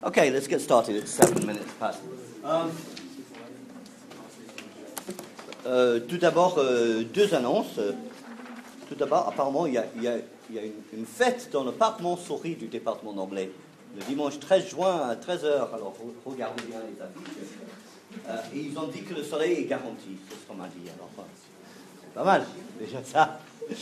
Okay, let's get started. It's 7 minutes past. Tout d'abord, deux annonces. Tout d'abord, apparemment, il y a une fête dans le parc Montsouris du département d'Anglais, le dimanche 13 juin à 13 heures. Alors, regardez bien les affiches. Et ils ont dit que le soleil est garanti, c'est ce qu'on m'a dit. Alors, c'est pas mal, déjà ça.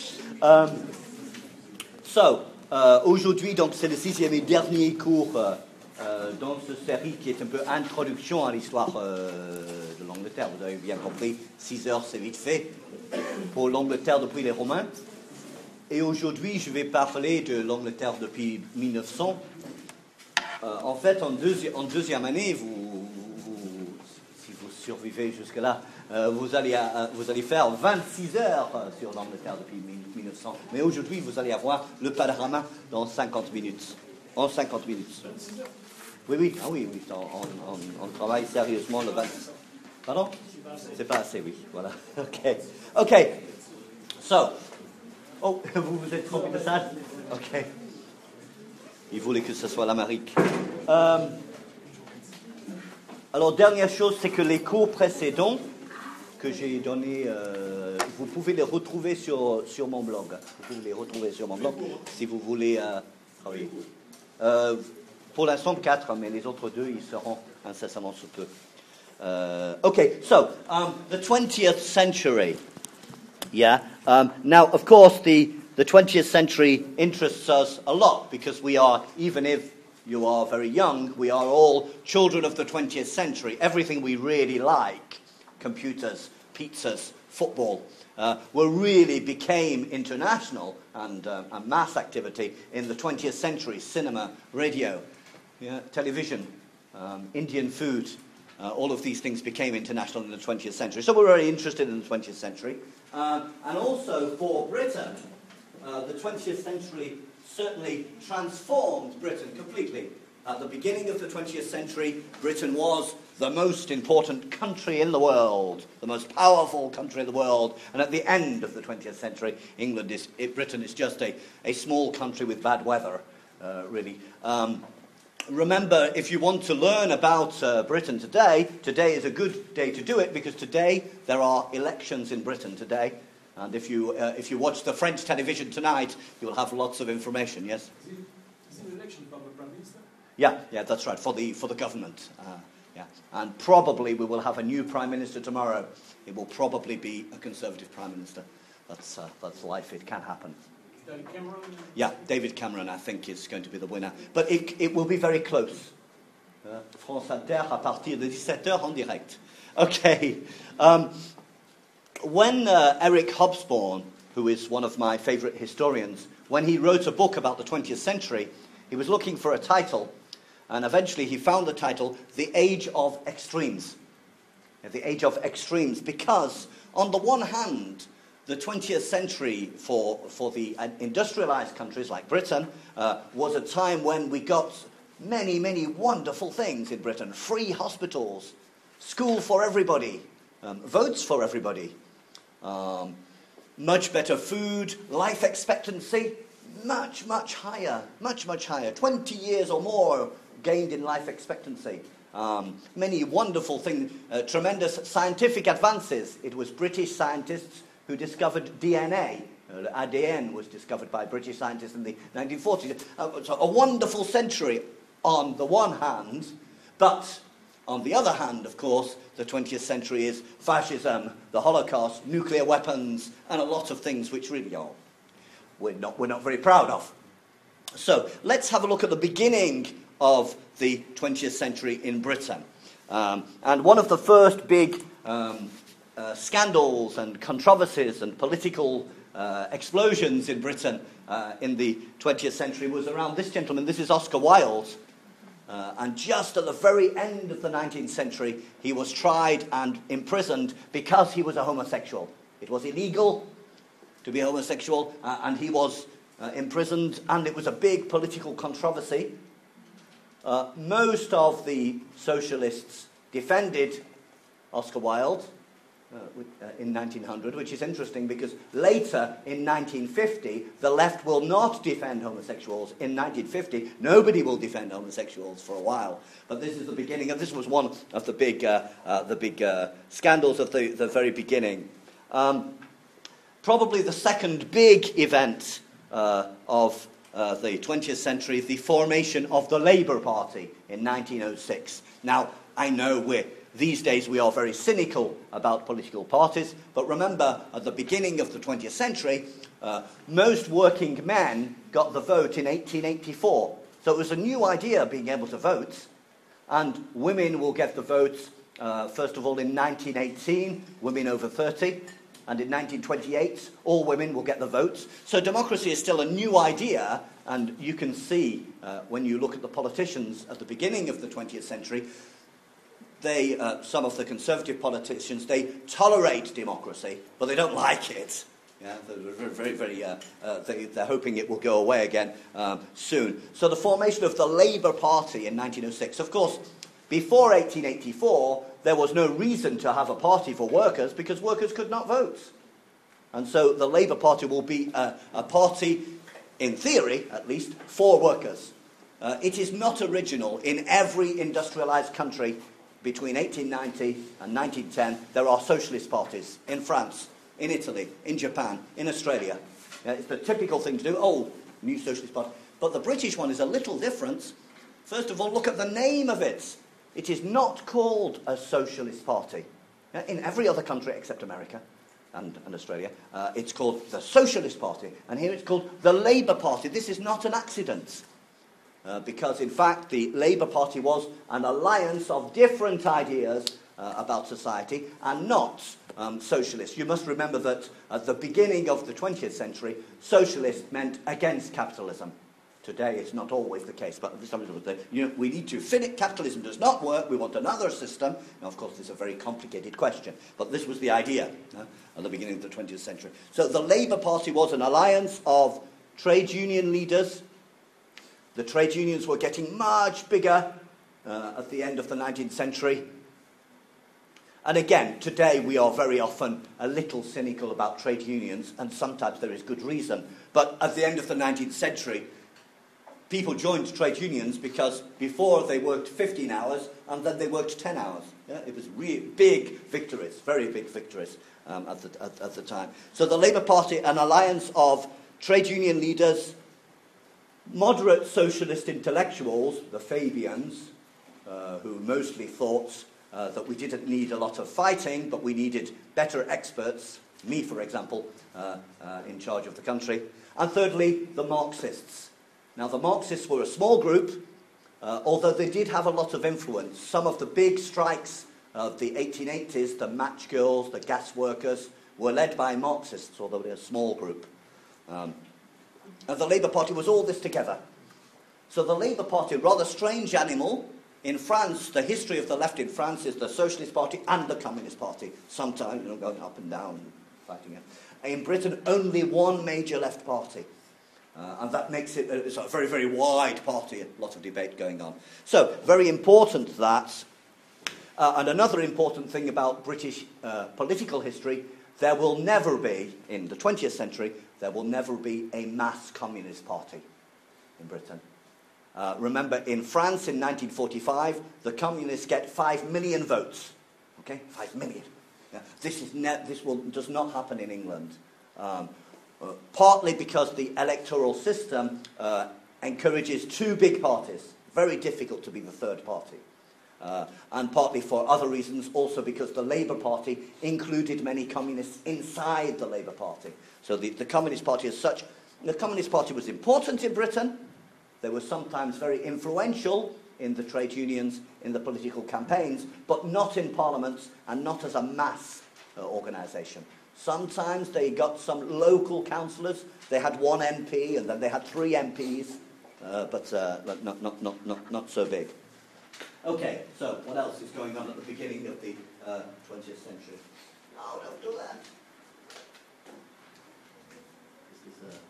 Aujourd'hui, donc, c'est le 6e et dernier cours dans cette série qui est un peu introduction à l'histoire de l'Angleterre. Vous avez bien compris, 6 heures, c'est vite fait pour l'Angleterre depuis les Romains. Et aujourd'hui, je vais parler de l'Angleterre depuis 1900. En fait, en deuxième année, si vous survivez jusque-là, vous allez faire 26 heures sur l'Angleterre depuis 1900. Mais aujourd'hui, vous allez avoir le panorama dans 50 minutes. En 50 minutes. Oui. Ah oui. On travaille sérieusement le 26. Pardon? C'est pas assez, oui. Voilà. OK. Oh, vous vous êtes trompé de salle? OK. Il voulait que ce soit l'Amérique. Alors, dernière chose, c'est que les cours précédents que j'ai donnés, vous pouvez les retrouver sur mon blog. Vous pouvez les retrouver sur mon blog si vous voulez travailler. Pour l'instant, 4, mais les autres 2, ils seront incessamment sous peu. The 20th century. Yeah. Now, of course, the 20th century interests us a lot because we are, even if you are very young, we are all children of the 20th century. Everything we really like, computers, pizzas, football, really became international and mass activity in the 20th century. Cinema, radio, television, Indian food, all of these things became international in the 20th century. So we're very interested in the 20th century. And also for Britain, the 20th century certainly transformed Britain completely. At the beginning of the 20th century, Britain was the most important country in the world, the most powerful country in the world. And at the end of the 20th century, Britain is just a small country with bad weather, really. Remember, if you want to learn about Britain today is a good day to do it because today there are elections in Britain today. And if you watch the French television tonight, you'll have lots of information, yes? Is it an election for the Prime Minister? Yeah, that's right, for the government. And probably we will have a new Prime Minister tomorrow. It will probably be a Conservative Prime Minister. That's life, it can happen. David Cameron? Yeah, David Cameron, I think, is going to be the winner. But it will be very close. France Inter à partir de 17h en direct. Okay. When Eric Hobsbawm, who is one of my favourite historians, when he wrote a book about the 20th century, he was looking for a title, and eventually he found the title, The Age of Extremes. The Age of Extremes, because on the one hand, the 20th century for the industrialized countries like Britain was a time when we got many, many wonderful things in Britain. Free hospitals, school for everybody, votes for everybody, much better food, life expectancy, much higher, much higher. 20 years or more gained in life expectancy. Many wonderful things, tremendous scientific advances. It was British scientists who discovered DNA. ADN was discovered by British scientists in the 1940s. So a wonderful century on the one hand, but on the other hand, of course, the 20th century is fascism, the Holocaust, nuclear weapons, and a lot of things which really we're not very proud of. So let's have a look at the beginning of the 20th century in Britain. And one of the first big scandals and controversies and political explosions in Britain in the 20th century was around this gentleman. This is Oscar Wilde. And just at the very end of the 19th century, he was tried and imprisoned because he was a homosexual. It was illegal to be homosexual, and he was imprisoned, and it was a big political controversy. Most of the socialists defended Oscar Wilde. in 1900, which is interesting because later in 1950, the left will not defend homosexuals. In 1950, nobody will defend homosexuals for a while. But this is the beginning, and this was one of the big scandals of the very beginning. Probably the second big event of the 20th century, the formation of the Labour Party in 1906. Now, I know these days we are very cynical about political parties, but remember, at the beginning of the 20th century, most working men got the vote in 1884. So it was a new idea, being able to vote, and women will get the votes, first of all, in 1918, women over 30, and in 1928, all women will get the votes. So democracy is still a new idea, and you can see, when you look at the politicians at the beginning of the 20th century, some of the conservative politicians, they tolerate democracy, but they don't like it. Yeah, they're hoping it will go away again soon. So the formation of the Labour Party in 1906. Of course, before 1884, there was no reason to have a party for workers because workers could not vote. And so the Labour Party will be a party, in theory at least, for workers. It is not original. In every industrialised country between 1890 and 1910, there are socialist parties in France, in Italy, in Japan, in Australia. It's the typical thing to do. Oh, new socialist party. But the British one is a little different. First of all, look at the name of it. It is not called a socialist party. In every other country except America and Australia, it's called the Socialist Party. And here it's called the Labour Party. This is not an accident. Because, in fact, the Labour Party was an alliance of different ideas about society and not socialists. You must remember that at the beginning of the 20th century, socialist meant against capitalism. Today, it's not always the case, but this time we need to finish. Capitalism does not work. We want another system. Now, of course, this is a very complicated question, but this was the idea at the beginning of the 20th century. So the Labour Party was an alliance of trade union leaders. The trade unions were getting much bigger at the end of the 19th century. And again, today we are very often a little cynical about trade unions, and sometimes there is good reason. But at the end of the 19th century, people joined trade unions because before they worked 15 hours and then they worked 10 hours. Yeah? It was really big victories, very big victories at the time. So the Labour Party, an alliance of trade union leaders, moderate socialist intellectuals, the Fabians, who mostly thought that we didn't need a lot of fighting, but we needed better experts, me, for example, in charge of the country. And thirdly, the Marxists. Now, the Marxists were a small group, although they did have a lot of influence. Some of the big strikes of the 1880s, the match girls, the gas workers, were led by Marxists, although they're a small group. And the Labour Party was all this together. So the Labour Party, rather strange animal. In France, the history of the left in France is the Socialist Party and the Communist Party. Sometimes, going up and down and fighting it. In Britain, only one major left party. And that makes it it's a very, very wide party, a lot of debate going on. So, very important that, and another important thing about British political history, there will never be, in the 20th century, there will never be a mass communist party in Britain. Remember, in France in 1945, the communists get 5 million votes. Okay, 5 million. Yeah. This does not happen in England. Partly because the electoral system encourages two big parties. Very difficult to be the third party. And partly for other reasons, also because the Labour Party included many communists inside the Labour Party. So the Communist Party as such, the Communist Party was important in Britain. They were sometimes very influential in the trade unions, in the political campaigns, but not in parliaments and not as a mass organisation. Sometimes they got some local councillors. They had one MP and then they had 3 MPs, but not so big. Okay, so what else is going on at the beginning of the 20th century? No, don't do that. This is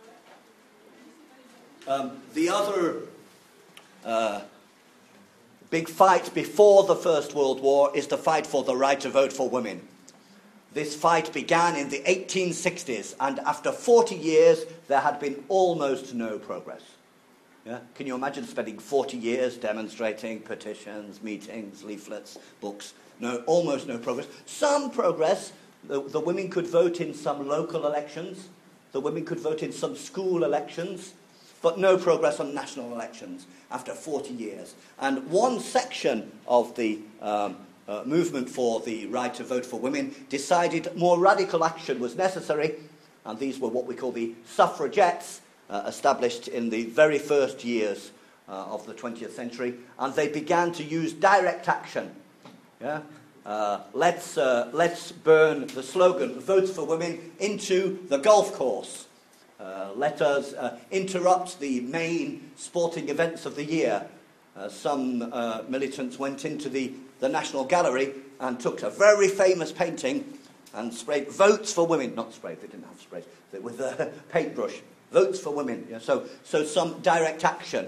the other big fight before the First World War is the fight for the right to vote for women. This fight began in the 1860s, and after 40 years, there had been almost no progress. Yeah? Can you imagine spending 40 years demonstrating, petitions, meetings, leaflets, books? No, almost no progress. Some progress. The women could vote in some local elections. The women could vote in some school elections. But no progress on national elections after 40 years. And one section of the movement for the right to vote for women decided more radical action was necessary, and these were what we call the suffragettes, established in the very first years of the 20th century, and they began to use direct action. Yeah? Let's burn the slogan, votes for women, into the golf course. Let us interrupt the main sporting events of the year. Some militants went into the National Gallery and took a very famous painting and sprayed votes for women. Not sprayed, they didn't have sprays. With a paintbrush. Votes for women. Yeah, so some direct action.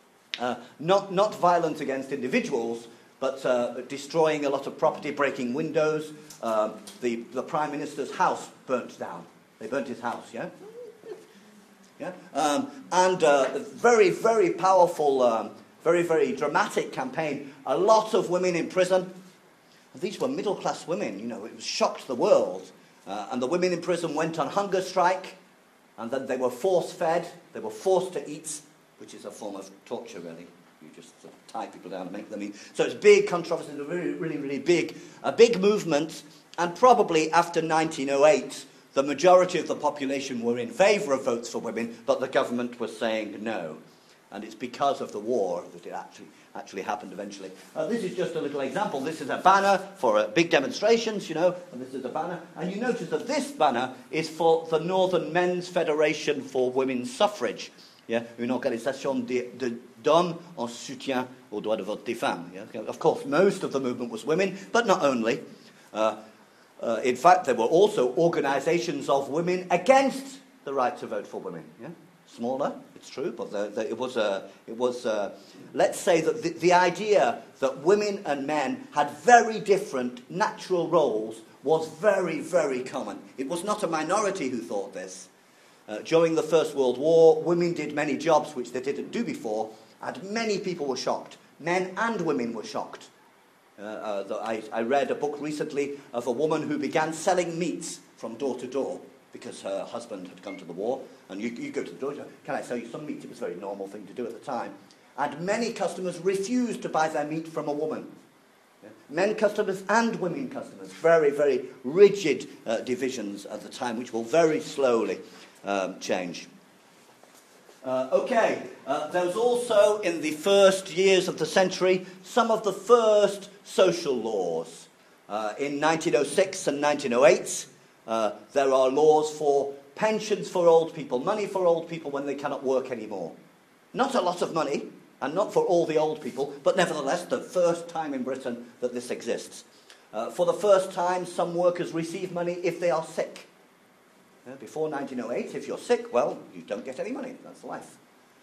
Not violence against individuals, but destroying a lot of property, breaking windows. The Prime Minister's house burnt down. They burnt his house, yeah? Yeah? And a very, very powerful, very, very dramatic campaign. A lot of women in prison. These were middle-class women, you know, it shocked the world. And the women in prison went on hunger strike, and then they were force-fed, they were forced to eat, which is a form of torture, really. You just sort of tie people down and make them eat. So it's big controversy, really, really, really big. A big movement, and probably after 1908, the majority of the population were in favour of votes for women, but the government was saying no. And it's because of the war that it actually happened eventually. This is just a little example. This is a banner for big demonstrations, you know, and this is a banner. And you notice that this banner is for the Northern Men's Federation for Women's Suffrage. Yeah? Une organisation d'hommes en soutien aux droits de vote des femmes. Yeah? Of course, most of the movement was women, but not only. In fact, there were also organisations of women against the right to vote for women. Yeah? Smaller, it's true, but it was let's say that the idea that women and men had very different natural roles was very, very common. It was not a minority who thought this. During the First World War, women did many jobs which they didn't do before, and many people were shocked. Men and women were shocked. I read a book recently of a woman who began selling meat from door to door because her husband had gone to the war. And you go to the door, can I sell you some meat? It was a very normal thing to do at the time. And many customers refused to buy their meat from a woman. Yeah? Men customers and women customers. Very, very rigid divisions at the time, which will very slowly change. There was also, in the first years of the century, some of the first social laws. In 1906 and 1908, there are laws for pensions for old people, money for old people when they cannot work anymore. Not a lot of money, and not for all the old people, but nevertheless the first time in Britain that this exists. For the first time, some workers receive money if they are sick. Before 1908, if you're sick, well, you don't get any money. That's life.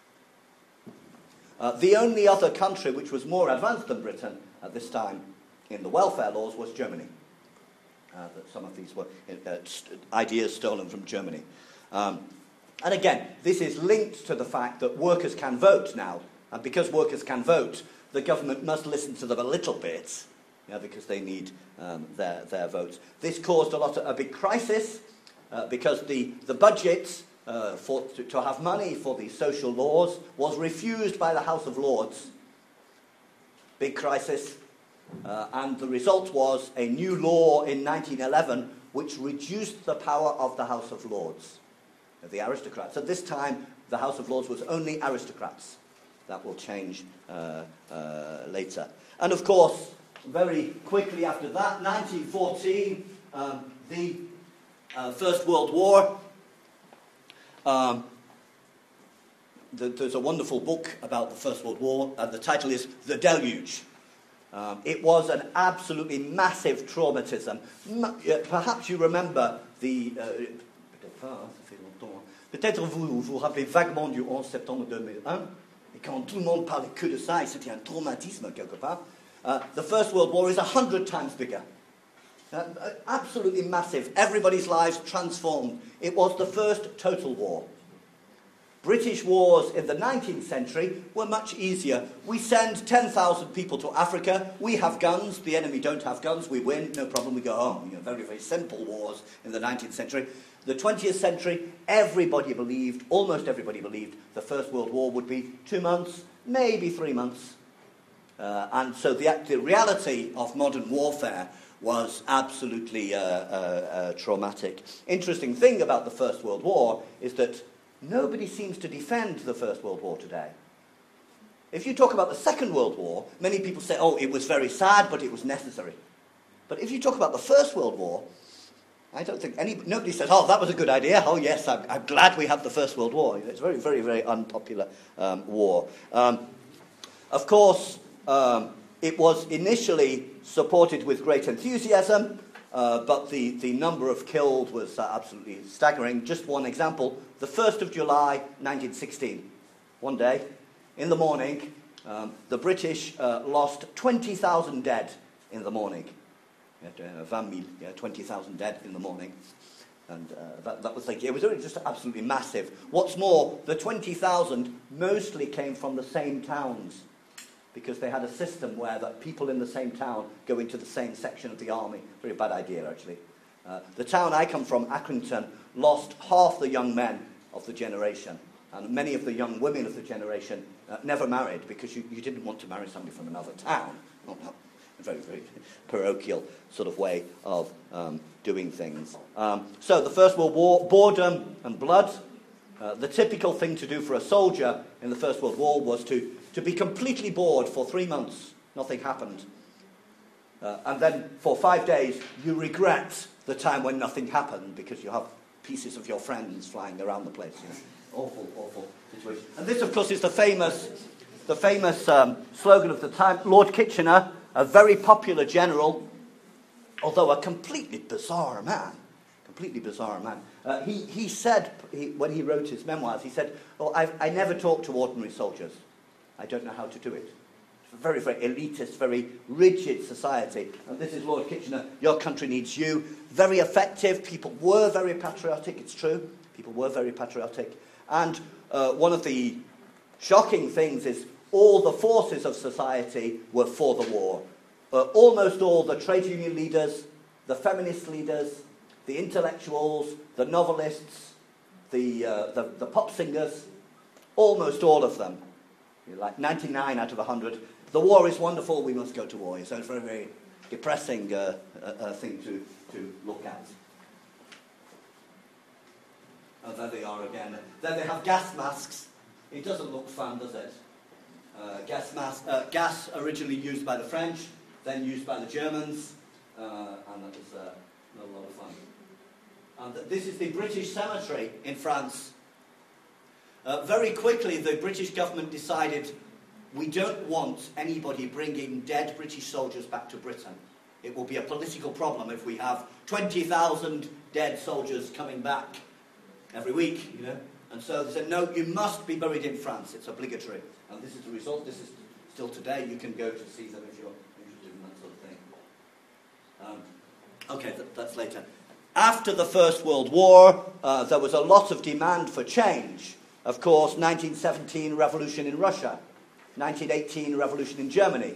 The only other country which was more advanced than Britain at this time in the welfare laws was Germany. That some of these were ideas stolen from Germany. And again, this is linked to the fact that workers can vote now. And because workers can vote, the government must listen to them a little bit, because they need their votes. This caused a big crisis, because the budget to have money for these social laws was refused by the House of Lords. Big crisis. And the result was a new law in 1911 which reduced the power of the House of Lords, the aristocrats. At this time, the House of Lords was only aristocrats. That will change later. And of course, very quickly after that, 1914, the First World War. There's a wonderful book about the First World War, and the title is The Deluge. It was an absolutely massive traumatism. Perhaps you remember the... peut-être vous vous rappelez vaguement du 11 septembre 2001. Et quand tout le monde parlait que de ça, et c'était un traumatisme quelque part, the First World War is 100 times bigger. Absolutely massive. Everybody's lives transformed. It was the first total war. British wars in the 19th century were much easier. We send 10,000 people to Africa. We have guns. The enemy don't have guns. We win. No problem. We go home. You know, very, very simple wars in the 19th century. The 20th century, everybody believed, almost everybody believed, the First World War would be 2 months, maybe 3 months. And so the reality of modern warfare was absolutely traumatic. Interesting thing about the First World War is that nobody seems to defend the First World War today. If you talk about the Second World War, many people say, oh, it was very sad, but it was necessary. But if you talk about the First World War, I don't think nobody says, oh, that was a good idea. Oh, yes, I'm glad we had the First World War. It's a very, very, very unpopular war. Of course, it was initially supported with great enthusiasm, but the number of killed was absolutely staggering. Just one example, the 1st of July, 1916, one day, in the morning, the British lost 20,000 dead in the morning. 20,000 dead in the morning. And that was like, it was just absolutely massive. What's more, the 20,000 mostly came from the same towns, because they had a system where that people in the same town go into the same section of the army. Very bad idea, actually. The town I come from, Accrington, lost half the young men of the generation. And many of the young women of the generation never married, because you didn't want to marry somebody from another town. Not a very, very parochial sort of way of doing things. So the First World War, boredom and blood. The typical thing to do for a soldier in the First World War was to be completely bored for 3 months. Nothing happened. And then for 5 days, you regret the time when nothing happened, because you have pieces of your friends flying around the place. You know? Awful, awful situation. And this, of course, is the famous slogan of the time. Lord Kitchener, a very popular general, although a completely bizarre man. He said, when he wrote his memoirs, he said, oh, I never talk to ordinary soldiers. I don't know how to do it. It's a very, very elitist, very rigid society. And this is Lord Kitchener. Your country needs you. Very effective. People were very patriotic, it's true. People were very patriotic. And one of the shocking things is all the forces of society were for the war. Almost all the trade union leaders, the feminist leaders, the intellectuals, the novelists, the pop singers, almost all of them, like 99 out of 100, the war is wonderful, we must go to war. So it's a very, very depressing thing to look at. Oh, there they are again. There they have gas masks. It doesn't look fun, does it? Gas originally used by the French, then used by the Germans, and that was not a lot of fun. And this is the British cemetery in France. Very quickly, the British government decided, we don't want anybody bringing dead British soldiers back to Britain. It will be a political problem if we have 20,000 dead soldiers coming back every week, you know. And so they said, no, you must be buried in France. It's obligatory. And this is the result. This is still today. You can go to see them if you're interested in that sort of thing. Okay, that's later. After the First World War, there was a lot of demand for change. Of course, 1917 revolution in Russia, 1918 revolution in Germany,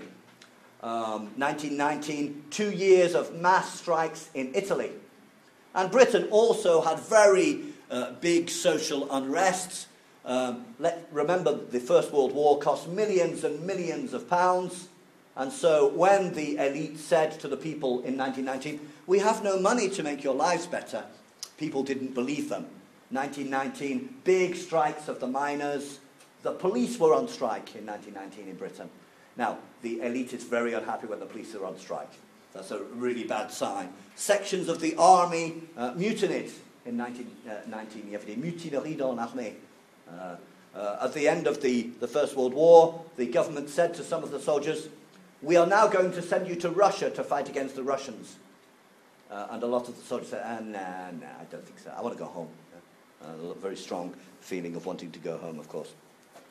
1919 2 years of mass strikes in Italy. And Britain also had very big social unrest. Remember, the First World War cost millions and millions of pounds. And so when the elite said to the people in 1919, we have no money to make your lives better, people didn't believe them. 1919, big strikes of the miners. The police were on strike in 1919 in Britain. Now, the elite is very unhappy when the police are on strike. That's a really bad sign. Sections of the army mutinied in 1919. You have the mutinerie dans l'armée. At the end of the First World War, the government said to some of the soldiers, we are now going to send you to Russia to fight against the Russians. And a lot of the soldiers said, nah, I don't think so. I want to go home. A very strong feeling of wanting to go home, of course.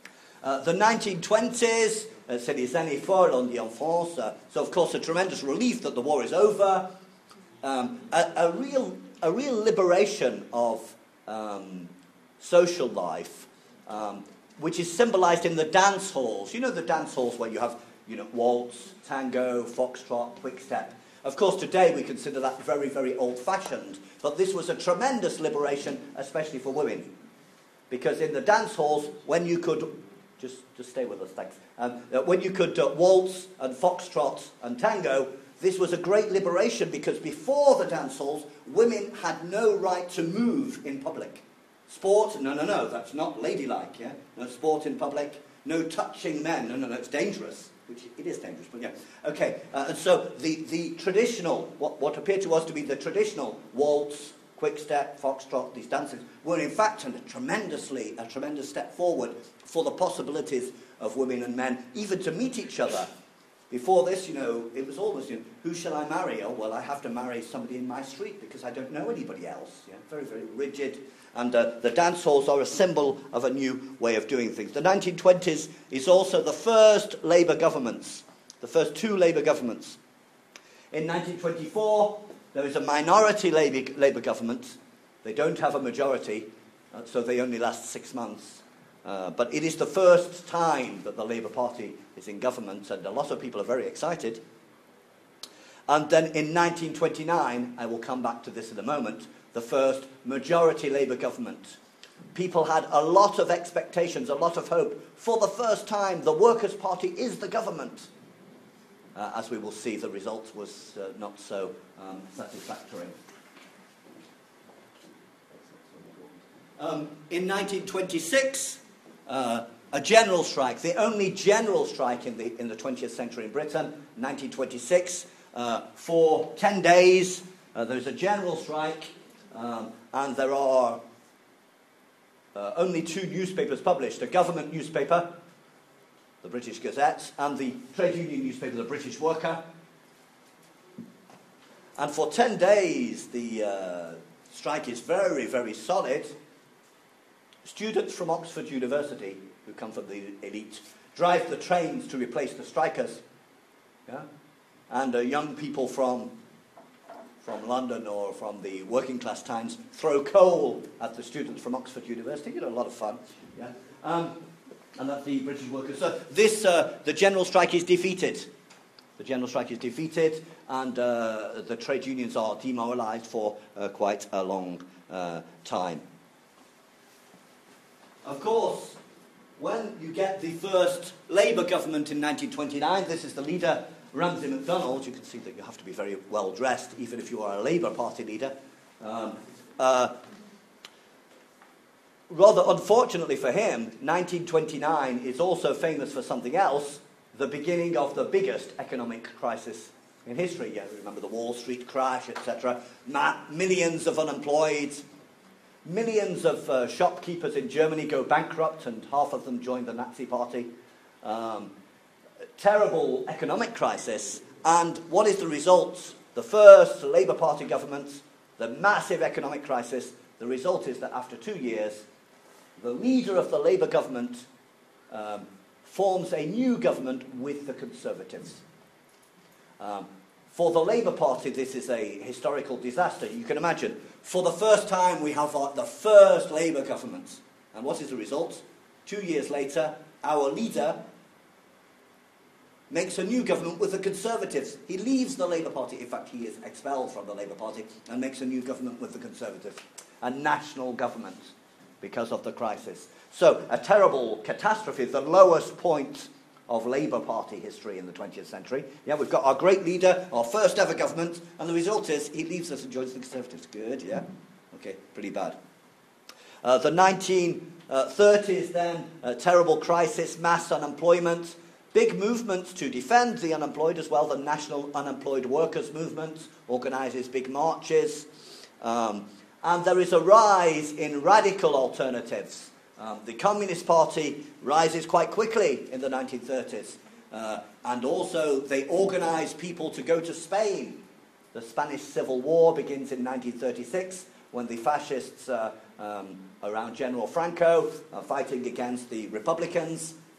The 1920s, c'est les années folles, on dit en France. So, of course, a tremendous relief that the war is over. A real liberation of social life, which is symbolized in the dance halls. You know the dance halls where you have, waltz, tango, foxtrot, quick-step. Of course, today we consider that very, very old-fashioned, but this was a tremendous liberation, especially for women. Because in the dance halls, when you could... Just stay with us, thanks. When you could waltz and foxtrot and tango, this was a great liberation because before the dance halls, women had no right to move in public. Sport, no, that's not ladylike, yeah? No sport in public, no touching men, no, it's dangerous. Which it is dangerous, but yeah. Okay, and so the traditional, what appeared to us to be the traditional waltz, quick-step, foxtrot, these dances, were in fact a tremendous step forward for the possibilities of women and men, even to meet each other. Before this, it was always, who shall I marry? Oh, well, I have to marry somebody in my street because I don't know anybody else. Yeah? Very, very rigid. And the dance halls are a symbol of a new way of doing things. The 1920s is also the first Labour governments, the first two Labour governments. In 1924, there is a minority Labour government. They don't have a majority, so they only last 6 months. But it is the first time that the Labour Party is in government, and a lot of people are very excited. And then in 1929, I will come back to this in a moment, the first majority Labour government. People had a lot of expectations, a lot of hope. For the first time, the Workers' Party is the government. As we will see, the result was not so satisfactory. In 1926, a general strike, the only general strike in the 20th century in Britain, 1926, for 10 days, there's a general strike, and there are only two newspapers published, a government newspaper, the British Gazette, and the trade union newspaper, the British Worker. And for 10 days, the strike is very, very solid. Students from Oxford University, who come from the elite, drive the trains to replace the strikers. Yeah? And young people from London or from the working class towns throw coal at the students from Oxford University. A lot of fun. Yeah? And that's the British Workers. So the general strike is defeated. The general strike is defeated, and the trade unions are demoralised for quite a long time. Of course, when you get the first Labour government in 1929, this is the leader, Ramsay MacDonald. You can see that you have to be very well dressed, even if you are a Labour Party leader. Rather unfortunately for him, 1929 is also famous for something else, the beginning of the biggest economic crisis in history. Yeah, remember the Wall Street crash, etc. Millions of unemployed, millions of shopkeepers in Germany go bankrupt, and half of them join the Nazi Party. Terrible economic crisis. And what is the result? The first Labour Party government, the massive economic crisis. The result is that after 2 years, the leader of the Labour government forms a new government with the Conservatives. For the Labour Party, this is a historical disaster. You can imagine, for the first time we have the first Labour government. And what is the result? 2 years later, our leader makes a new government with the Conservatives. He leaves the Labour Party. In fact, he is expelled from the Labour Party and makes a new government with the Conservatives. A national government because of the crisis. So, a terrible catastrophe, the lowest point of Labour Party history in the 20th century. Yeah, we've got our great leader, our first ever government, and the result is he leaves us and joins the Conservatives. Good, yeah? Okay, pretty bad. The 1930s then, a terrible crisis, mass unemployment, big movements to defend the unemployed as well. The National Unemployed Workers Movement organises big marches. And there is a rise in radical alternatives. The Communist Party rises quite quickly in the 1930s. And also they organise people to go to Spain. The Spanish Civil War begins in 1936 when the fascists around General Franco are fighting against the Republicans.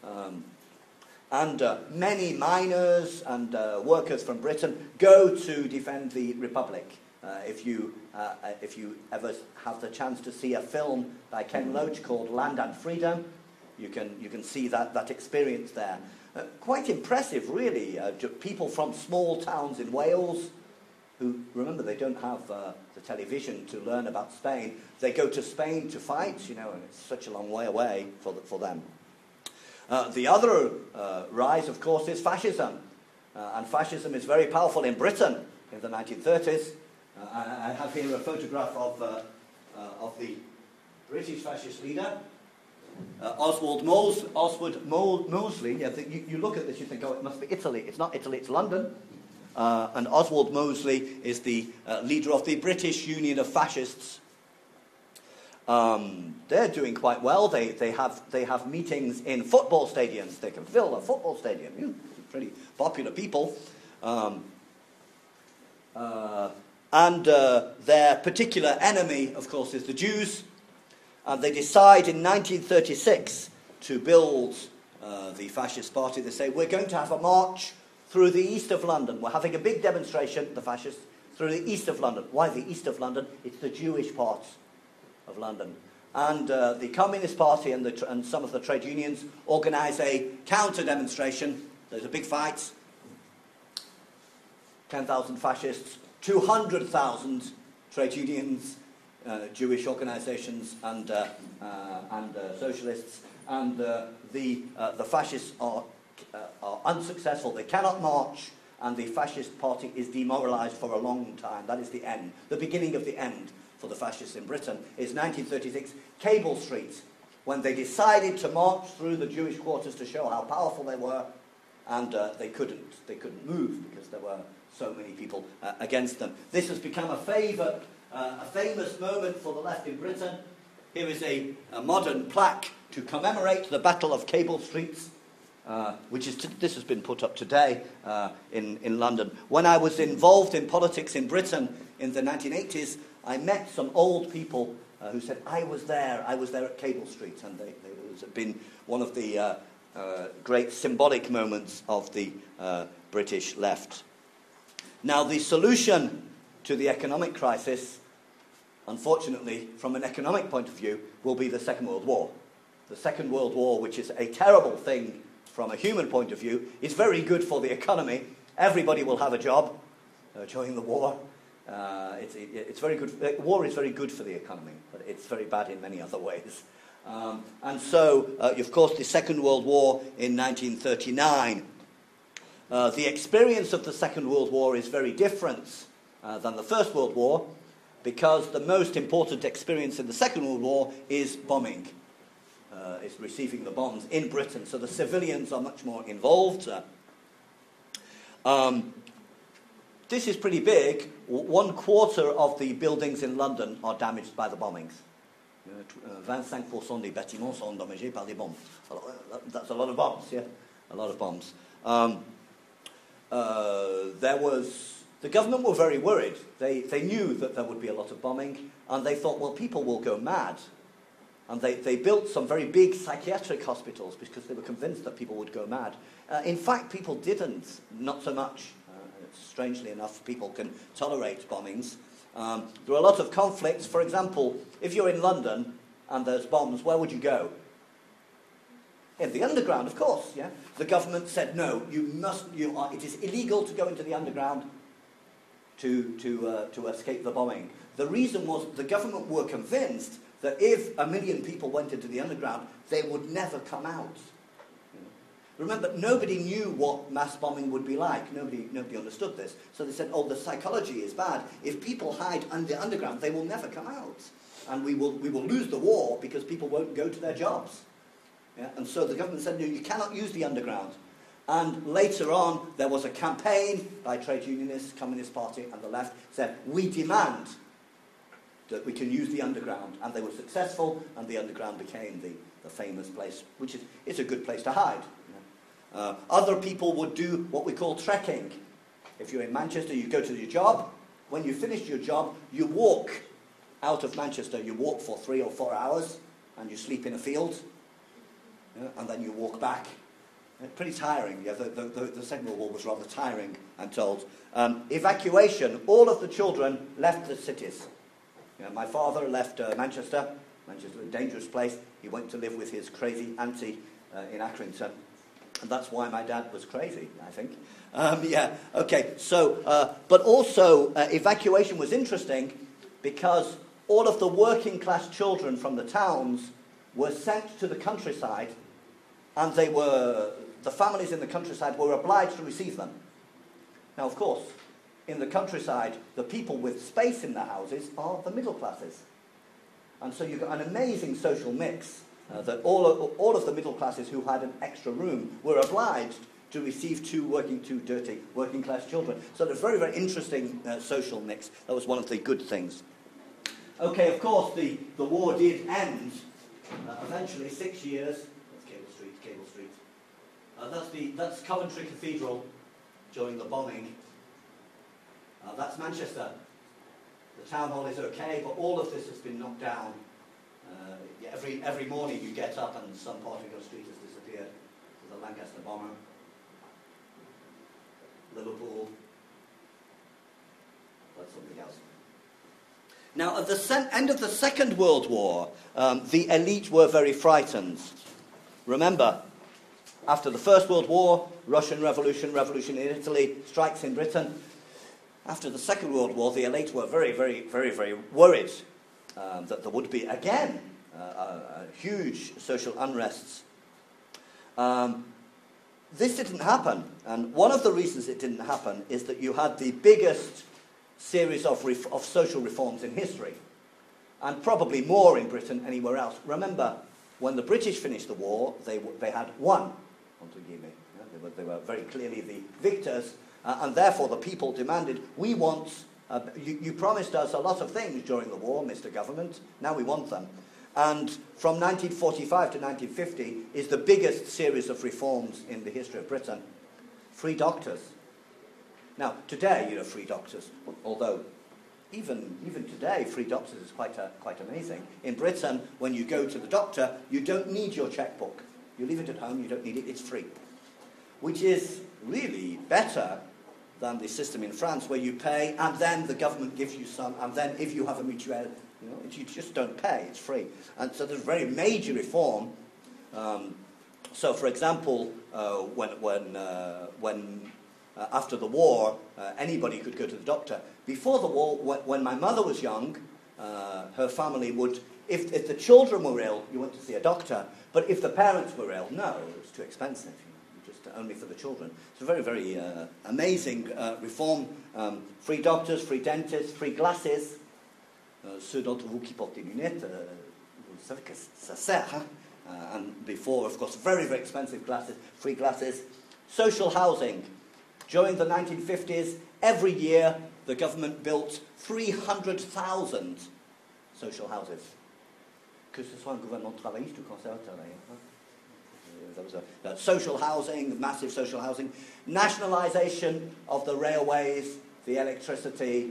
And many miners and workers from Britain go to defend the Republic. If you ever have the chance to see a film by Ken Loach called Land and Freedom, you can see that experience there. Quite impressive, really. People from small towns in Wales, who, remember, they don't have the television to learn about Spain. They go to Spain to fight, and it's such a long way away for them. The other rise, of course, is fascism. And fascism is very powerful in Britain in the 1930s. I have here a photograph of the British fascist leader, Oswald Mosley. Yeah, you look at this, you think, oh, it must be Italy. It's not Italy, it's London. And Oswald Mosley is the leader of the British Union of Fascists. They're doing quite well. They have meetings in football stadiums. They can fill a football stadium. Pretty popular people. And their particular enemy, of course, is the Jews. And they decide in 1936 to build the fascist party. They say, we're going to have a march through the east of London. We're having a big demonstration, the fascists, through the east of London. Why the east of London? It's the Jewish part of London. And the Communist Party and some of the trade unions organise a counter-demonstration. There's a big fight. 10,000 fascists, 200,000 trade unions, Jewish organisations and socialists. And the fascists are unsuccessful. They cannot march, and the fascist party is demoralised for a long time. That is the end. The beginning of the end for the fascists in Britain is 1936, Cable Street, when they decided to march through the Jewish quarters to show how powerful they were, and they couldn't move because there were so many people against them. This has become a famous moment for the left in Britain. Here is a modern plaque to commemorate the Battle of Cable Street, this has been put up today in London. When I was involved in politics in Britain in the 1980s, I met some old people who said, I was there at Cable Street, and it has been one of the great symbolic moments of the British left. Now, the solution to the economic crisis, unfortunately, from an economic point of view, will be the Second World War. The Second World War, which is a terrible thing from a human point of view, is very good for the economy. Everybody will have a job during the war. It's very good. War is very good for the economy, but it's very bad in many other ways. And so, of course, the Second World War in 1939. The experience of the Second World War is very different than the First World War, because the most important experience in the Second World War is bombing. Is receiving the bombs in Britain, so the civilians are much more involved. This is pretty big. 1/4 of the buildings in London are damaged by the bombings. 25% des bâtiments sont endommagés par des bombes. That's a lot of bombs, yeah? A lot of bombs. The government were very worried. They knew that there would be a lot of bombing, and they thought, well, people will go mad. And they built some very big psychiatric hospitals because they were convinced that people would go mad. In fact, people didn't, not so much. Strangely enough, people can tolerate bombings. There are a lot of conflicts. For example, if you're in London and there's bombs, where would you go? In the underground, of course. Yeah. The government said, no, it is illegal to go into the underground to escape the bombing. The reason was the government were convinced that if 1 million people went into the underground, they would never come out. Remember, nobody knew what mass bombing would be like. Nobody understood this. So they said, oh, the psychology is bad. If people hide in the underground, they will never come out. And we will lose the war because people won't go to their jobs. Yeah? And so the government said, no, you cannot use the underground. And later on, there was a campaign by trade unionists, Communist Party, and the left, said, we demand that we can use the underground. And they were successful, and the underground became the famous place, which is a good place to hide. Other people would do what we call trekking. If you're in Manchester, you go to your job. When you finish your job, you walk out of Manchester. You walk for 3 or 4 hours, and you sleep in a field. and then you walk back. Pretty tiring. Yeah, the Second World War was rather tiring, I'm told. Evacuation, all of the children left the cities. My father left Manchester. Manchester, a dangerous place. He went to live with his crazy auntie in Accrington. And that's why my dad was crazy, I think. But also, evacuation was interesting because all of the working class children from the towns were sent to the countryside, and the families in the countryside were obliged to receive them. Now, of course, in the countryside, the people with space in their houses are the middle classes. And so you've got an amazing social mix that all of the middle classes who had an extra room were obliged to receive two dirty working class children. So it's a very, very interesting social mix. That was one of the good things. Okay, of course, the war did end eventually, 6 years. That's Cable Street. That's Coventry Cathedral during the bombing. That's Manchester. The town hall is okay, but all of this has been knocked down. Every morning you get up and some part of your street has disappeared. The Lancaster bomber. Liverpool. That's something else. Now, at the end of the Second World War, the elite were very frightened. Remember, after the First World War, Russian Revolution, revolution in Italy, strikes in Britain. After the Second World War, the elite were very, very, very, very worried that there would be, again, huge social unrests. This didn't happen, and one of the reasons it didn't happen is that you had the biggest series of social reforms in history, and probably more in Britain anywhere else. Remember, when the British finished the war, they had won, entre guillemets. They were very clearly the victors, and therefore the people demanded, we want, you promised us a lot of things during the war, Mr. Government, now we want them. And from 1945 to 1950 is the biggest series of reforms in the history of Britain. Free doctors. Now, today, free doctors, although even today, free doctors is quite amazing. In Britain, when you go to the doctor, you don't need your checkbook. You leave it at home, you don't need it, it's free. Which is really better than the system in France where you pay and then the government gives you some, and then if you have a mutuelle, you just don't pay, it's free. And so there's a very major reform. So, for example, when after the war, anybody could go to the doctor. Before the war, when my mother was young, her family would, if the children were ill, you went to see a doctor, but if the parents were ill, no, it was too expensive, just only for the children. It's a very, very amazing reform. Free doctors, free dentists, free glasses. Ceux d'entre vous qui portent des lunettes, vous savez que ça sert, hein? And before, of course, very, very expensive glasses, free glasses. Social housing. During the 1950s, every year, the government built 300,000 social houses. Que ce soit un gouvernement travailliste ou conservateur, there was social housing, massive social housing. Nationalisation of the railways, the electricity,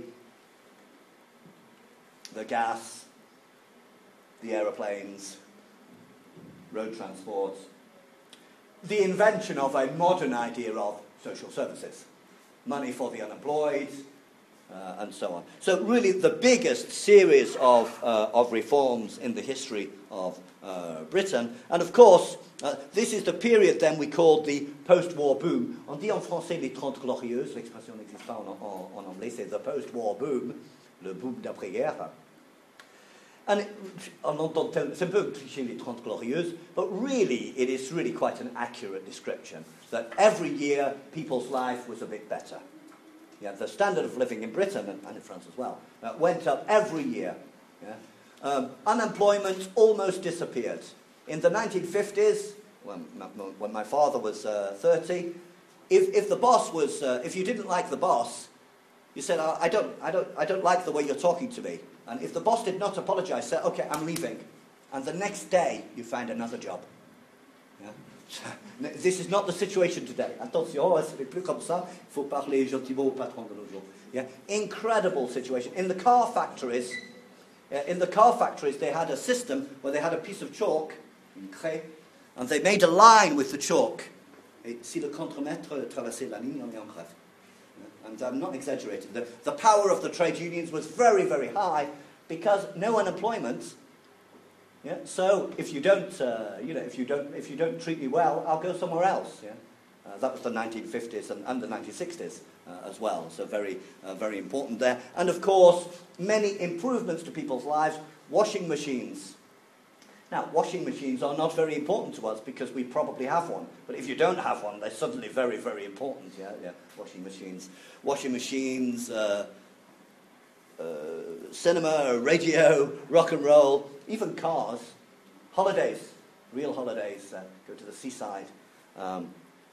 the gas, the aeroplanes, road transport. The invention of a modern idea of social services, money for the unemployed, and so on. So really the biggest series of reforms in the history of Britain. And of course, this is the period then we call the post-war boom. On dit en français les 30 glorieuses, l'expression n'existe pas en anglais, c'est the post-war boom, le boom d'après-guerre. And on entend c'est un peu cliché les 30 glorieuses, but really it is really quite an accurate description that every year people's life was a bit better. Yeah, the standard of living in Britain and in France as well went up every year. Yeah? Unemployment almost disappeared. In the 1950s, when my father was 30, if the boss was, if you didn't like the boss, you said, I don't like the way you're talking to me. And if the boss did not apologise, say, okay, I'm leaving. And the next day, you find another job. Yeah? This is not the situation today. Attention, ce n'est plus comme ça. Il faut parler gentiment au patron de nos jours. Yeah? Incredible situation. In the car factories, they had a system where they had a piece of chalk, une craie, And they made a line with the chalk. Et si le contremaître traversait la ligne, on est en grève. And I'm not exaggerating. The power of the trade unions was very, very high because no unemployment. Yeah? So if you don't, if you don't treat me well, I'll go somewhere else. Yeah? That was the 1950s and the 1960s as well. So very, very important there. And of course, many improvements to people's lives. Washing machines. Now, washing machines are not very important to us because we probably have one. But if you don't have one, they're suddenly very, very important. Yeah. Washing machines, cinema, radio, rock and roll, even cars, holidays, real holidays. Go to the seaside. And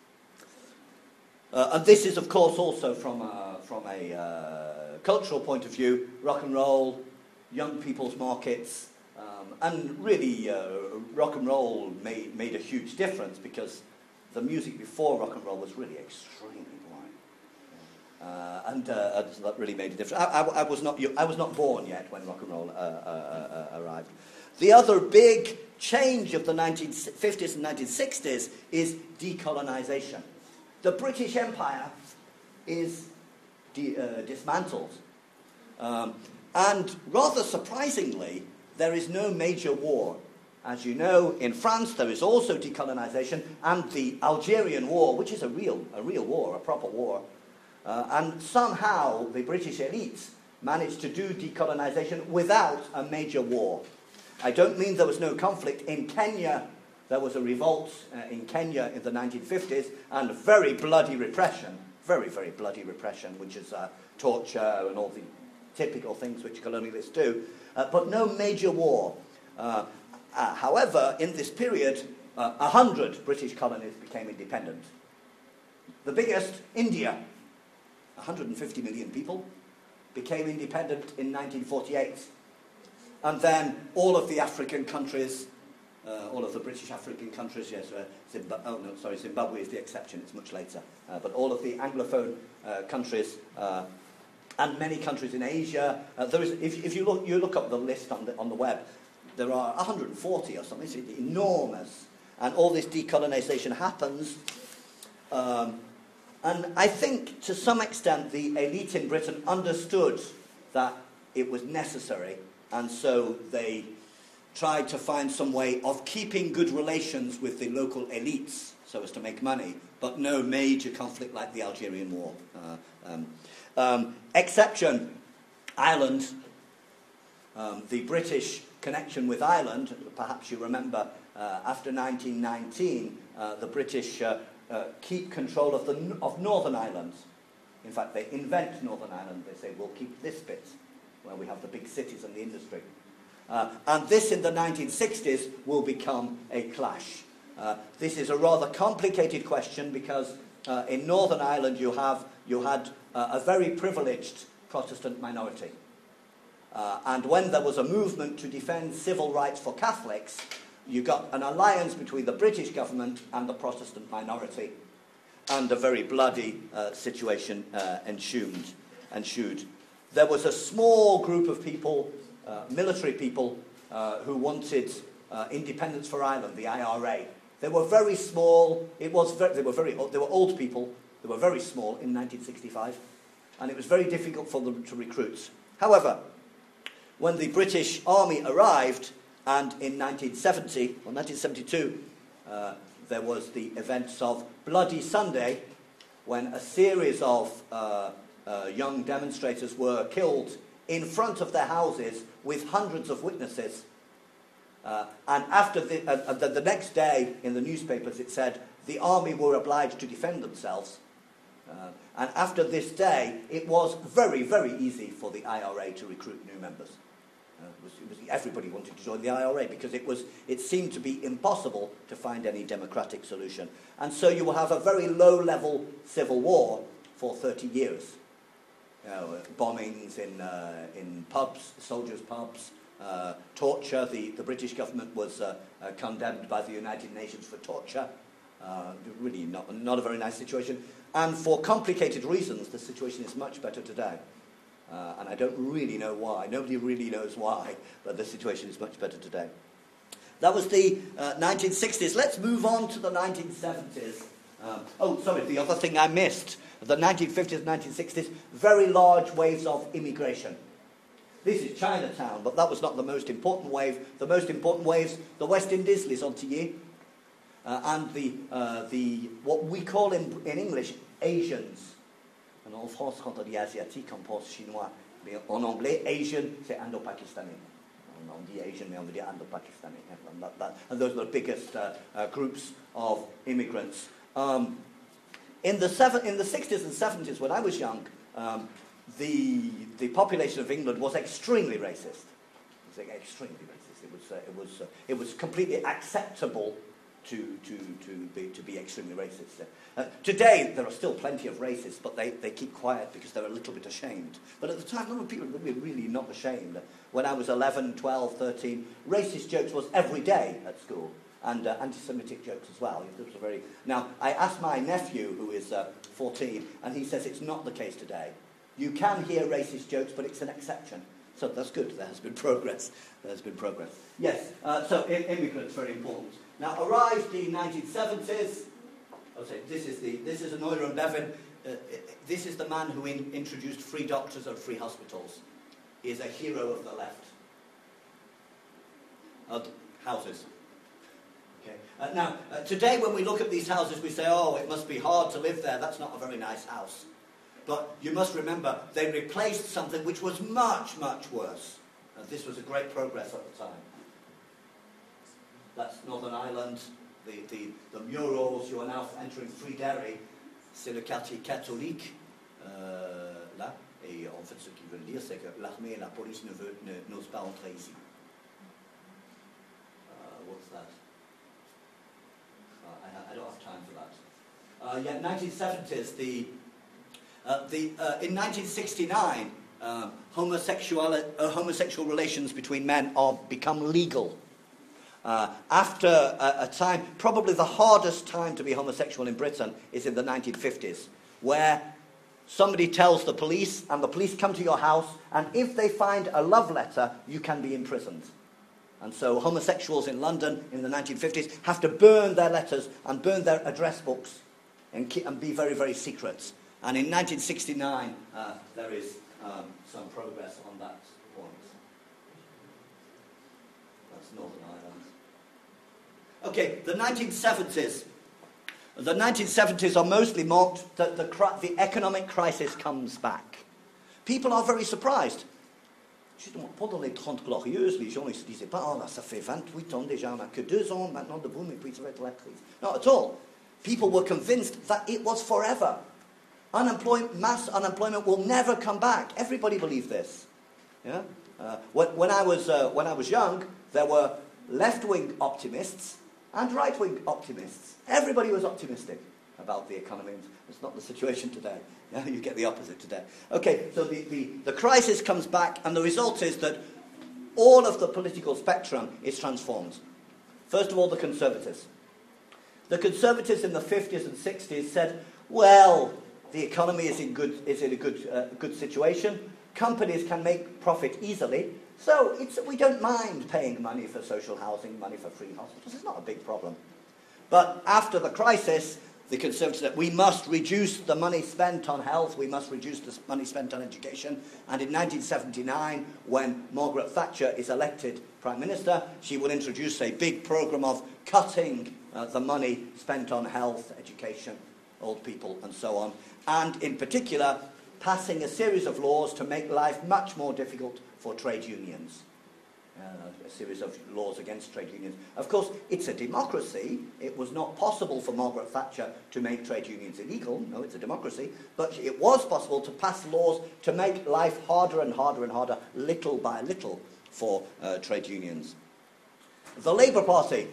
this is, of course, also from a cultural point of view, rock and roll, young people's markets. And really, rock and roll made a huge difference because the music before rock and roll was really extremely boring, and that really made a difference. I was not born yet when rock and roll arrived. The other big change of the 1950s and 1960s is decolonization. The British Empire is dismantled, and rather surprisingly, there is no major war. As you know, in France there is also decolonization and the Algerian War, which is a real war, a proper war. And somehow the British elites managed to do decolonization without a major war. I don't mean there was no conflict. In Kenya, there was a revolt in Kenya in the 1950s and very bloody repression, very, very bloody repression, which is torture and all the typical things which colonialists do. But no major war. However, in this period, 100 British colonies became independent. The biggest, India, 150 million people, became independent in 1948. And then all of the African countries, all of the British African countries, yes, Zimbabwe is the exception, it's much later. But all of the Anglophone countries, and many countries in Asia. If you look up the list on the web, there are 140 or something. It's enormous, and all this decolonization happens. And I think, to some extent, the elite in Britain understood that it was necessary, and so they tried to find some way of keeping good relations with the local elites so as to make money, but no major conflict like the Algerian War. Exception, Ireland, the British connection with Ireland. Perhaps you remember, after 1919, the British keep control of Northern Ireland. In fact, they invent Northern Ireland. They say, we'll keep this bit, where we have the big cities and the industry. And this, in the 1960s, will become a clash. This is a rather complicated question because in Northern Ireland you had a very privileged Protestant minority. And when there was a movement to defend civil rights for Catholics, you got an alliance between the British government and the Protestant minority. And a very bloody situation ensued. There was a small group of people, military people, who wanted independence for Ireland, the IRA. They were very small. They were old people. They were very small in 1965, and it was very difficult for them to recruit. However, when the British Army arrived, and in 1972, there was the events of Bloody Sunday, when a series of young demonstrators were killed in front of their houses with hundreds of witnesses. And after the next day in the newspapers it said the army were obliged to defend themselves. And after this day, it was very, very easy for the IRA to recruit new members. Everybody wanted to join the IRA because it seemed to be impossible to find any democratic solution. And so you will have a very low-level civil war for 30 years. Bombings in pubs, soldiers' pubs, torture. The British government was condemned by the United Nations for torture. Really not a very nice situation. And for complicated reasons, the situation is much better today. And I don't really know why. Nobody really knows why, but the situation is much better today. That was the 1960s. Let's move on to the 1970s. The other thing I missed. The 1950s, 1960s, very large waves of immigration. This is Chinatown, but that was not the most important wave. The most important waves, the West Indies, les Antillais, and the what we call in English Asians. And en France, quand on dit asiatique, on pense chinois. Mais en anglais, Asian, c'est Indo-Pakistanais. On dit Asian, mais on veut dire Indo-Pakistanais. And those were the biggest groups of immigrants. In the 60s and 70s, when I was young, the population of England was extremely racist. It was extremely racist. It was completely acceptable to be extremely racist. Today, there are still plenty of racists, but they keep quiet because they're a little bit ashamed. But at the time, a lot of people were really not ashamed. When I was 11, 12, 13, racist jokes was every day at school. And anti-Semitic jokes as well. Now, I asked my nephew, who is 14, and he says it's not the case today. You can hear racist jokes, but it's an exception. So that's good. There has been progress. Yes, so immigrants, very important. Now, arrived the 1970s. This is Euler and Bevin. This is the man who introduced free doctors and free hospitals. He is a hero of the left. Houses. Okay. Now, today when we look at these houses, we say, oh, it must be hard to live there. That's not a very nice house. But you must remember, they replaced something which was much, much worse. And this was a great progress at the time. That's Northern Ireland, the murals. You are now entering Free Derry. C'est le quartier catholique, là. Et en fait, ce qu'ils veulent dire, c'est que l'armée et la police n'osent pas entrer ici. What's that? I don't have time for that. 1970s, in 1969, homosexual relations between men become legal. After a time, probably the hardest time to be homosexual in Britain is in the 1950s, where somebody tells the police, and the police come to your house, and if they find a love letter, you can be imprisoned. And so homosexuals in London in the 1950s have to burn their letters and burn their address books and be very, very secret. And in 1969, there is some progress on that point. That's Northern Ireland. Okay, the 1970s. The 1970s are mostly marked that the economic crisis comes back. People are very surprised. Justement, pendant les 30 glorieuses, les gens ne se disaient pas, oh là, ça fait 28 ans déjà, on n'a que 2 ans maintenant de boom, et puis ça va être la crise. Not at all. People were convinced that it was forever. Mass unemployment will never come back. Everybody believed this. Yeah? When I was young, there were left-wing optimists and right-wing optimists. Everybody was optimistic about the economy. It's not the situation today. Yeah, you get the opposite today. Okay, so the crisis comes back, and the result is that all of the political spectrum is transformed. First of all, the Conservatives. The Conservatives in the 50s and 60s said, well, the economy is in a good situation. Companies can make profit easily, so we don't mind paying money for social housing, money for free hospitals. It's not a big problem. But after the crisis, the Conservatives said, we must reduce the money spent on health, we must reduce the money spent on education. And in 1979, when Margaret Thatcher is elected Prime Minister, she will introduce a big programme of cutting the money spent on health, education, old people, and so on. And in particular, passing a series of laws to make life much more difficult for trade unions. A series of laws against trade unions. Of course, it's a democracy. It was not possible for Margaret Thatcher to make trade unions illegal. No, it's a democracy. But it was possible to pass laws to make life harder and harder and harder, little by little, for trade unions. The Labour Party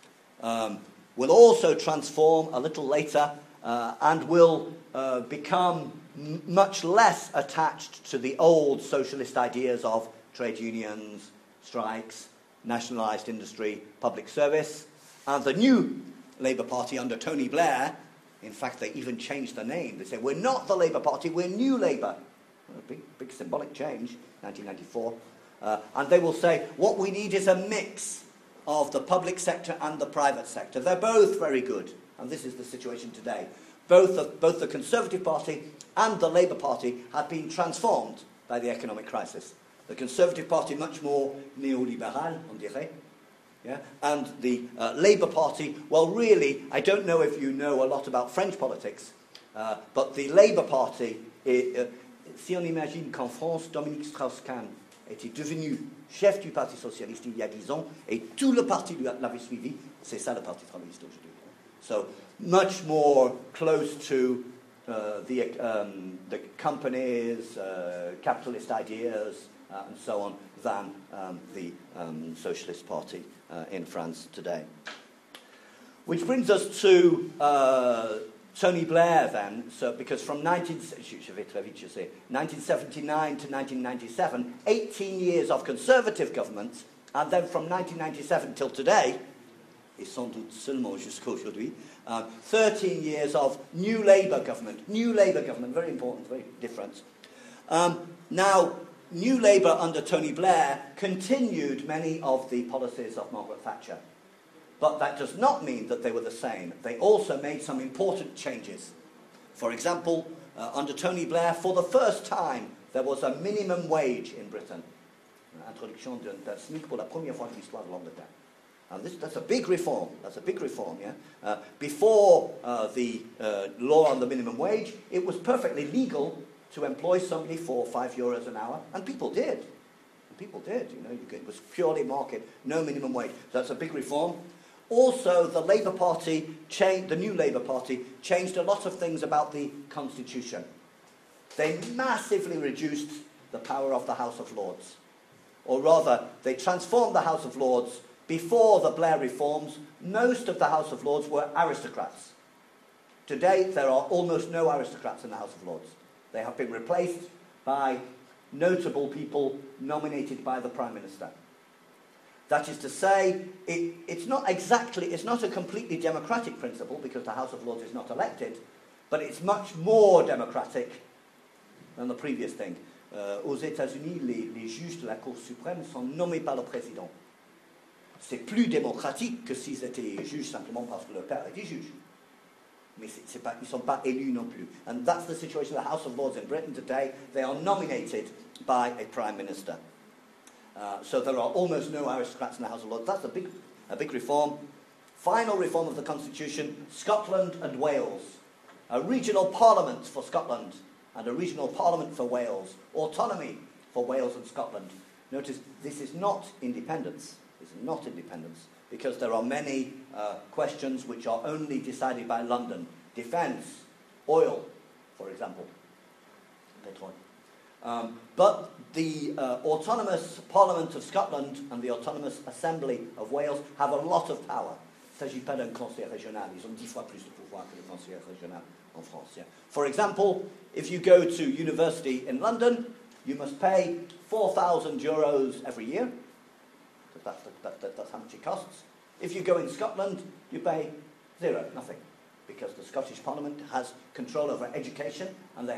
will also transform a little later and will become much less attached to the old socialist ideas of trade unions, strikes, nationalised industry, public service. And the new Labour Party under Tony Blair, in fact, they even changed the name. They say, we're not the Labour Party, we're New Labour. A big symbolic change, 1994. And they will say, what we need is a mix of the public sector and the private sector. They're both very good, and this is the situation today. Both the Conservative Party and the Labour Party have been transformed by the economic crisis. The Conservative Party much more néolibéral, on dirait, yeah? And the Labour Party, well, really, I don't know if you know a lot about French politics, but the Labour Party, si on imagine qu'en France, Dominique Strauss-Kahn était devenu chef du Parti Socialiste il y a 10 ans, et tout le parti l'avait suivi, c'est ça le Parti Travailliste aujourd'hui. So, much more close to the companies, capitalist ideas, and so on, than the Socialist Party in France today. Which brings us to Tony Blair then, because from 1979 to 1997, 18 years of Conservative governments, and then from 1997 till today, et sans doute seulement jusqu'à aujourd'hui, 13 years of New Labour government, very important, very different. Now, New Labour under Tony Blair continued many of the policies of Margaret Thatcher. But that does not mean that they were the same. They also made some important changes. For example, under Tony Blair, for the first time, there was a minimum wage in Britain. Introduction d'un SMIC pour la première fois de l'histoire de l'Angleterre. And that's a big reform. Yeah. Before the law on the minimum wage, it was perfectly legal to employ somebody for €5 an hour, and people did. You know, it was purely market, no minimum wage. That's a big reform. Also, the Labour Party the New Labour Party changed a lot of things about the Constitution. They massively reduced the power of the House of Lords. Or rather, they transformed the House of Lords. Before the Blair reforms, most of the House of Lords were aristocrats. Today, there are almost no aristocrats in the House of Lords. They have been replaced by notable people nominated by the Prime Minister. That is to say, it's not a completely democratic principle because the House of Lords is not elected, but it's much more democratic than the previous thing. Aux États-Unis, les juges de la Cour suprême sont nommés par le président. C'est plus démocratique que s'ils étaient juges simplement parce que leur père était juge. Mais ils ne sont pas élus non plus. And that's the situation of the House of Lords in Britain today. They are nominated by a Prime Minister. So there are almost no aristocrats in the House of Lords. That's a big reform. Final reform of the Constitution, Scotland and Wales. A regional parliament for Scotland and a regional parliament for Wales. Autonomy for Wales and Scotland. Notice, this is not independence. This is not independence, because there are many questions which are only decided by London. Defence, oil, for example. Petrol. But the autonomous Parliament of Scotland and the autonomous Assembly of Wales have a lot of power. Il ne s'agit pas d'un conseil régional. Ils ont 10 fois plus de pouvoir que le conseil régional en France. Yeah. For example, if you go to university in London, you must pay €4,000 every year. That's how much it costs. If you go in Scotland, you pay zero, nothing, because the Scottish Parliament has control over education and they